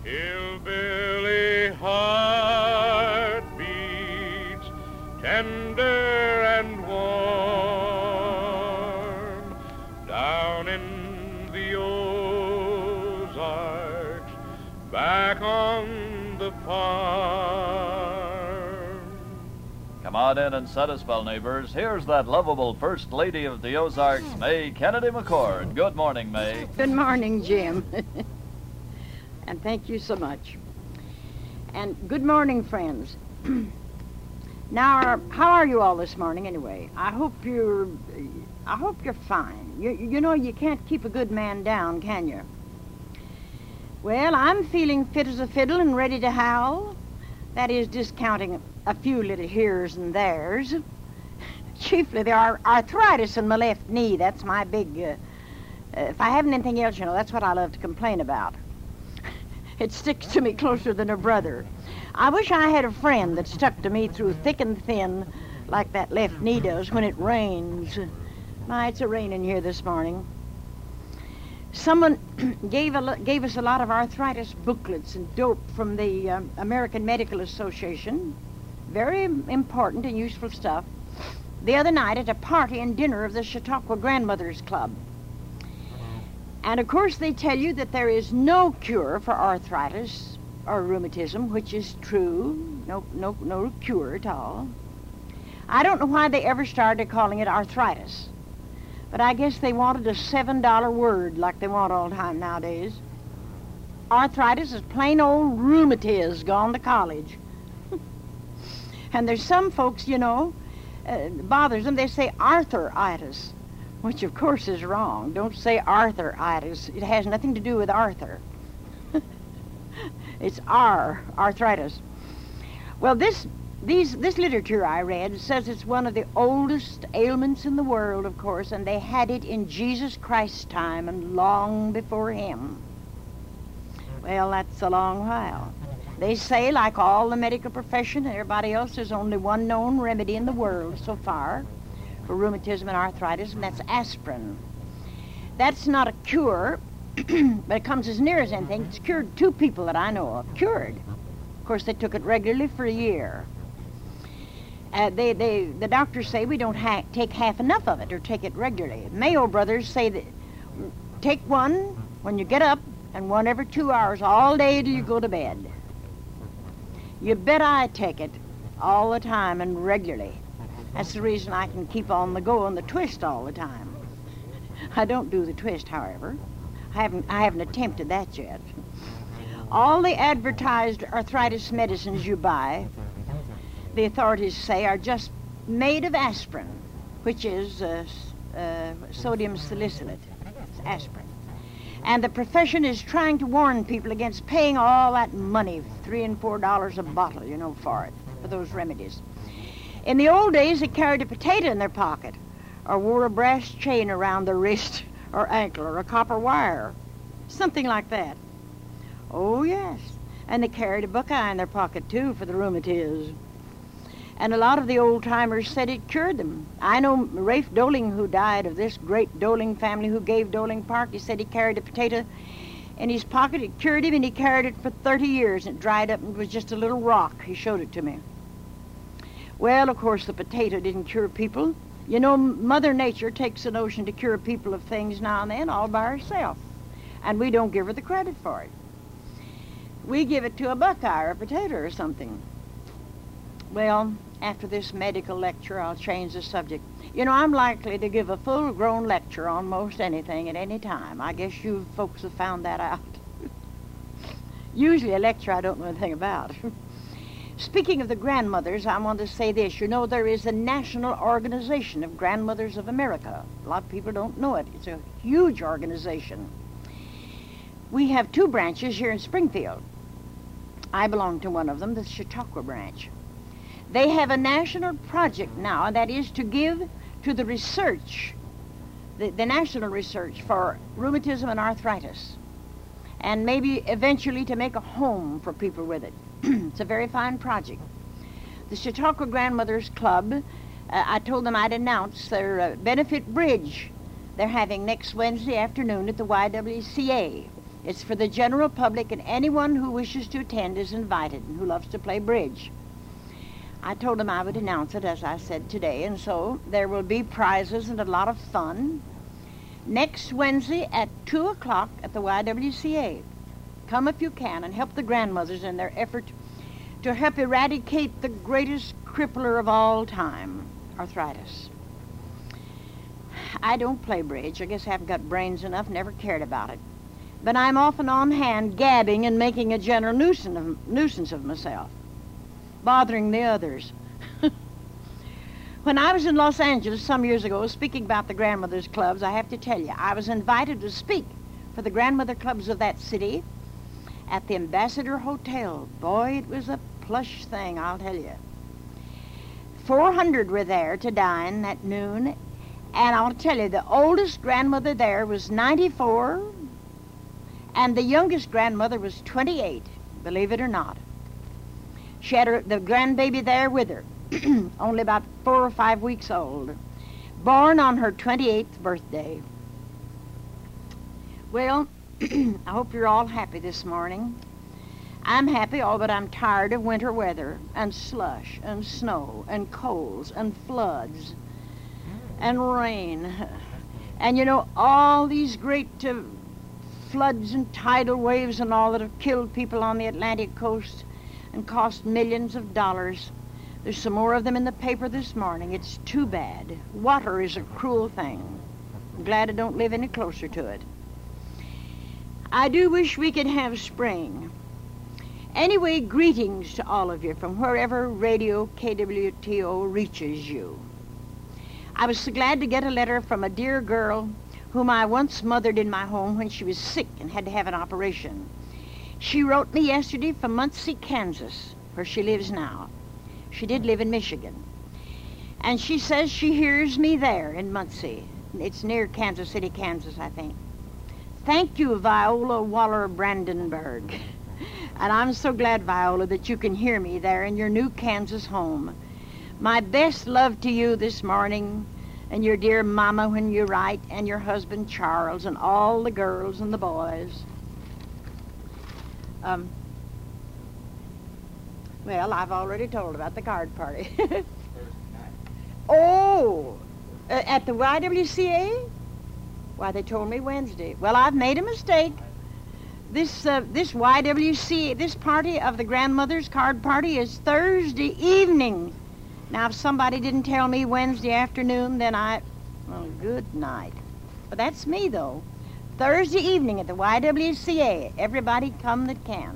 Hillbilly heart beats tender and warm down in the Ozarks, back on the farm. Come on in and set a spell, neighbors. Here's that lovable First Lady of the Ozarks, May Kennedy McCord. Good morning, May. Good morning, Jim. And thank you so much. And good morning, friends. Now, how are you all this morning, anyway? I hope you're fine. You know you can't keep a good man down, can you? Well, I'm feeling fit as a fiddle and ready to howl. That is, discounting a few little heres and theres. Chiefly the arthritis in my left knee. That's my big... if I haven't anything else, you know, that's what I love to complain about. It sticks to me closer than a brother. I wish I had a friend that stuck to me through thick and thin like that left knee does when it rains. My, it's a raining here this morning. Someone gave us a lot of arthritis booklets and dope from the American Medical Association. Very important and useful stuff. The other night at a party and dinner of the Chautauqua Grandmothers Club. And of course they tell you that there is no cure for arthritis or rheumatism, which is true. No cure at all. I don't know why they ever started calling it arthritis, but I guess they wanted a $7 word like they want all the time nowadays. Arthritis is plain old rheumatiz gone to college. And there's some folks, you know, bothers them, they say arthritis, which of course is wrong. Don't say arthritis. It has nothing to do with Arthur. It's arthritis. Well, this literature I read says it's one of the oldest ailments in the world, of course, and they had it in Jesus Christ's time and long before him. Well, that's a long while. They say, like all the medical profession and everybody else, there's only one known remedy in the world so far for rheumatism and arthritis, and that's aspirin. That's not a cure, but it comes as near as anything. It's cured 2 people that I know of. Cured. Of course, they took it regularly for a year. The doctors say we don't take half enough of it or take it regularly. Mayo Brothers say that take one when you get up and one every 2 hours all day till you go to bed. You bet I take it all the time and regularly. That's the reason I can keep on the go on the twist all the time. I don't do the twist, however. I haven't attempted that yet. All the advertised arthritis medicines you buy, the authorities say, are just made of aspirin, which is sodium salicylate. It's aspirin. And the profession is trying to warn people against paying all that money, $3 and $4 a bottle, you know, for those remedies. In the old days, they carried a potato in their pocket or wore a brass chain around their wrist or ankle or a copper wire, something like that. Oh, yes. And they carried a buckeye in their pocket, too, for the rheumatiz. And a lot of the old-timers said it cured them. I know Rafe Doling, who died of this great Doling family who gave Doling Park. He said he carried a potato in his pocket. It cured him, and he carried it for 30 years, and it dried up and was just a little rock. He showed it to me. Well, of course, the potato didn't cure people. You know, Mother Nature takes a notion to cure people of things now and then all by herself, and we don't give her the credit for it. We give it to a buckeye or a potato or something. Well, after this medical lecture, I'll change the subject. You know, I'm likely to give a full-grown lecture on most anything at any time. I guess you folks have found that out. Usually a lecture I don't know anything about. Speaking of the grandmothers, I want to say this. You know, there is a National Organization of Grandmothers of America. A lot of people don't know it. It's a huge organization. We have 2 branches here in Springfield. I belong to one of them, the Chautauqua branch. They have a national project now, and that is to give to the research, the national research for rheumatism and arthritis, and maybe eventually to make a home for people with it. It's a very fine project. The Chautauqua Grandmothers Club, I told them I'd announce their benefit bridge they're having next Wednesday afternoon at the YWCA. It's for the general public, and anyone who wishes to attend is invited and who loves to play bridge. I told them I would announce it, as I said today, and so there will be prizes and a lot of fun next Wednesday at 2 o'clock at the YWCA. Come if you can and help the grandmothers in their effort to help eradicate the greatest crippler of all time, arthritis. I don't play bridge. I guess I haven't got brains enough, never cared about it. But I'm often on hand gabbing and making a general nuisance of myself, bothering the others. When I was in Los Angeles some years ago speaking about the grandmothers' clubs, I have to tell you, I was invited to speak for the grandmother clubs of that city at the Ambassador Hotel. Boy, it was a plush thing, I'll tell you. 400 were there to dine that noon, and I'll tell you, the oldest grandmother there was 94, and the youngest grandmother was 28, believe it or not. She had the grandbaby there with her, only about 4 or 5 weeks old, born on her 28th birthday. Well, I hope you're all happy this morning. I'm happy, all but I'm tired of winter weather and slush and snow and colds and floods and rain. And you know, all these great floods and tidal waves and all that have killed people on the Atlantic coast and cost millions of dollars. There's some more of them in the paper this morning. It's too bad. Water is a cruel thing. I'm glad I don't live any closer to it. I do wish we could have spring. Anyway, greetings to all of you from wherever Radio KWTO reaches you. I was so glad to get a letter from a dear girl whom I once mothered in my home when she was sick and had to have an operation. She wrote me yesterday from Muncie, Kansas, where she lives now. She did live in Michigan. And she says she hears me there in Muncie. It's near Kansas City, Kansas, I think. Thank you, Viola Waller Brandenburg. And I'm so glad, Viola, that you can hear me there in your new Kansas home. My best love to you this morning, and your dear mama when you write, and your husband Charles, and all the girls and the boys. Well, I've already told about the card party. Oh, at the YWCA? Why, they told me Wednesday. Well, I've made a mistake. This YWCA, this party of the grandmother's card party is Thursday evening. Now, if somebody didn't tell me Wednesday afternoon, then well, good night. But that's me, though. Thursday evening at the YWCA. Everybody come that can.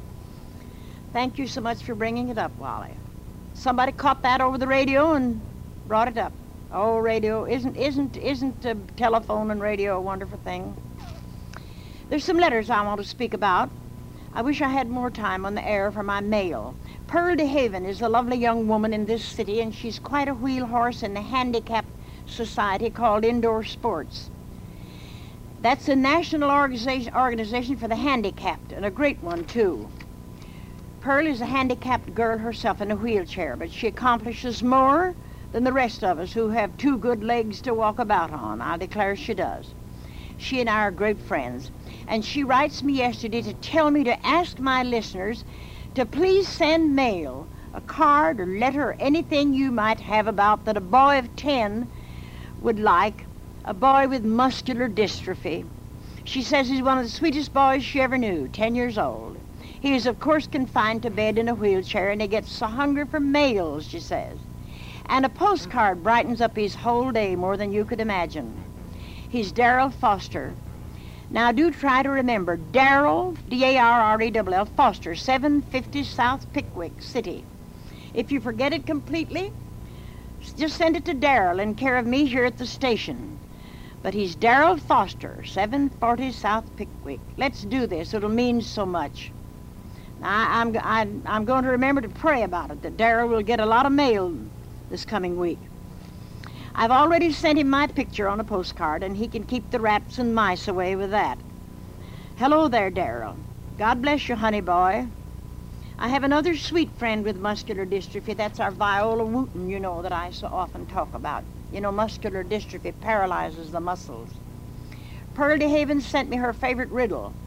Thank you so much for bringing it up, Wally. Somebody caught that over the radio and brought it up. Oh, radio, isn't telephone and radio a wonderful thing? There's some letters I want to speak about. I wish I had more time on the air for my mail. Pearl DeHaven is a lovely young woman in this city, and she's quite a wheel horse in the handicapped society called Indoor Sports. That's a national organization for the handicapped, and a great one, too. Pearl is a handicapped girl herself in a wheelchair, but she accomplishes more than the rest of us who have 2 good legs to walk about on. I declare she does. She and I are great friends, and she writes me yesterday to tell me to ask my listeners to please send mail, a card or letter or anything you might have about that a boy of 10 would like, a boy with muscular dystrophy. She says he's one of the sweetest boys she ever knew, 10 years old. He is, of course, confined to bed in a wheelchair, and he gets so hungry for mails, she says. And a postcard brightens up his whole day more than you could imagine. He's Darrell Foster. Now, do try to remember Darrell, D-A-R-R-E-L-L, Foster, 750 South Pickwick City. If you forget it completely, just send it to Darrell in care of me here at the station. But he's Darrell Foster, 740 South Pickwick. Let's do this. It'll mean so much. I'm going to remember to pray about it, that Darrell will get a lot of mail this coming week. I've already sent him my picture on a postcard, and he can keep the rats and mice away with that. Hello there, Darrell. God bless you, honey boy. I have another sweet friend with muscular dystrophy. That's our Viola Wooten, you know, that I so often talk about. You know, muscular dystrophy paralyzes the muscles. Pearl DeHaven sent me her favorite riddle.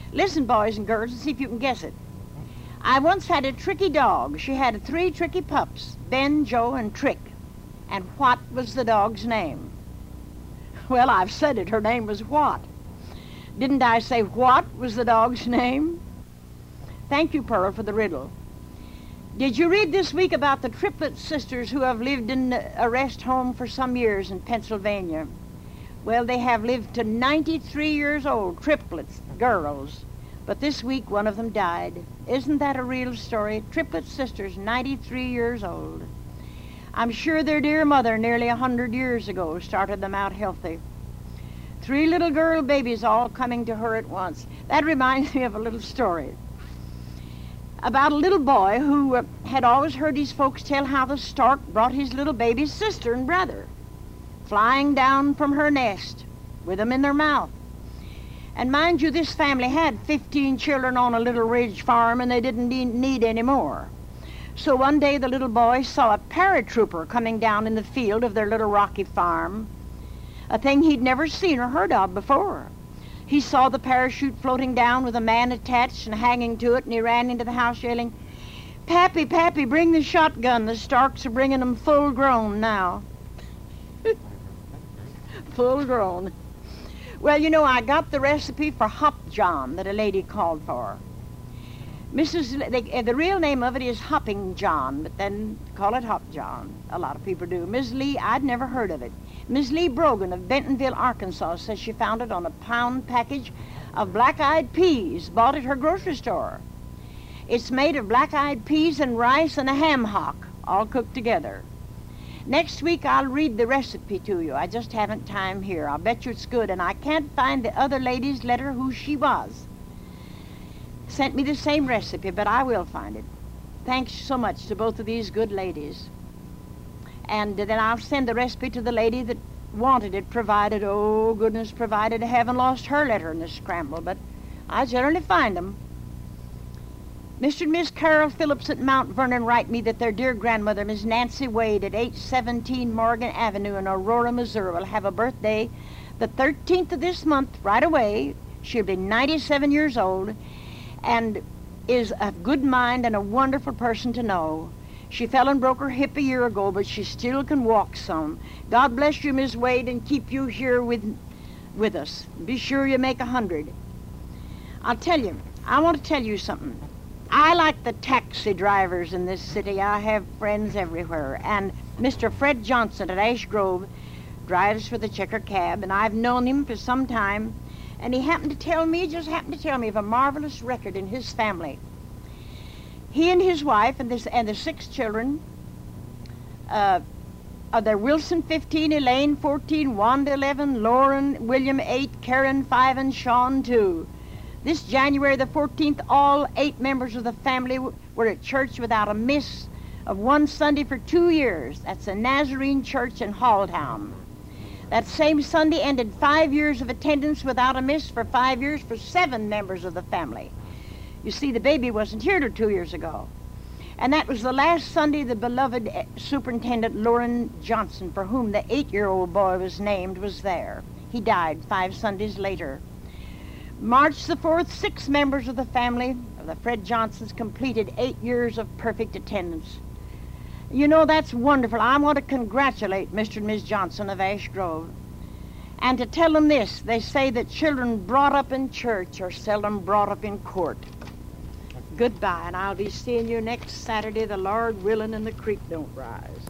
Listen, boys and girls, and see if you can guess it. I once had a tricky dog. She had 3 tricky pups, Ben, Joe, and Trick. And what was the dog's name? Well, I've said it. Her name was What. Didn't I say what was the dog's name? Thank you, Pearl, for the riddle. Did you read this week about the Triplet sisters who have lived in a rest home for some years in Pennsylvania? Well, they have lived to 93 years old, triplets, girls. But this week, one of them died. Isn't that a real story? Triplet sisters, 93 years old. I'm sure their dear mother, nearly 100 years ago, started them out healthy. 3 little girl babies all coming to her at once. That reminds me of a little story about a little boy who had always heard his folks tell how the stork brought his little baby sister and brother flying down from her nest with them in their mouth. And mind you, this family had 15 children on a little ridge farm, and they didn't need any more. So one day the little boy saw a paratrooper coming down in the field of their little rocky farm, a thing he'd never seen or heard of before. He saw the parachute floating down with a man attached and hanging to it, and he ran into the house yelling, "Pappy, Pappy, bring the shotgun. The storks are bringing them full grown now." Full grown. Well, you know, I got the recipe for Hop John that a lady called for. The real name of it is Hopping John, but then call it Hop John. A lot of people do. Miss Lee, I'd never heard of it. Miss Lee Brogan of Bentonville, Arkansas, says she found it on a pound package of black-eyed peas bought at her grocery store. It's made of black-eyed peas and rice and a ham hock, all cooked together. Next week I'll read the recipe to you. I just haven't time here. I'll bet you it's good, and I can't find the other lady's letter who she was. Sent me the same recipe, but I will find it. Thanks so much to both of these good ladies. And then I'll send the recipe to the lady that wanted it, provided, oh goodness, provided I haven't lost her letter in the scramble, but I generally find them. Mr. and Miss Carol Phillips at Mount Vernon write me that their dear grandmother, Miss Nancy Wade, at 817 Morgan Avenue in Aurora, Missouri, will have a birthday the 13th of this month, right away. She'll be 97 years old and is a good mind and a wonderful person to know. She fell and broke her hip a year ago, but she still can walk some. God bless you, Miss Wade, and keep you here with us. Be sure you make 100. I want to tell you something. I like the taxi drivers in this city. I have friends everywhere. And Mr. Fred Johnson at Ash Grove drives for the Checker Cab, and I've known him for some time. And he just happened to tell me of a marvelous record in his family. He and his wife and the 6 children, they're Wilson 15, Elaine 14, Wanda 11, Lauren, William 8, Karen 5, and Sean 2. This January the 14th, all 8 members of the family were at church without a miss of one Sunday for 2 years. That's the Nazarene Church in Halltown. That same Sunday ended 5 years of attendance without a miss for 5 years for 7 members of the family. You see, the baby wasn't here till 2 years ago. And that was the last Sunday the beloved Superintendent Loren Johnson, for whom the 8-year-old boy was named, was there. He died 5 Sundays later. March the 4th, 6 members of the family of the Fred Johnsons completed 8 years of perfect attendance. You know, that's wonderful. I want to congratulate Mr. and Ms. Johnson of Ash Grove. And to tell them this, they say that children brought up in church are seldom brought up in court. Goodbye, and I'll be seeing you next Saturday, the Lord willing, and the creek don't rise.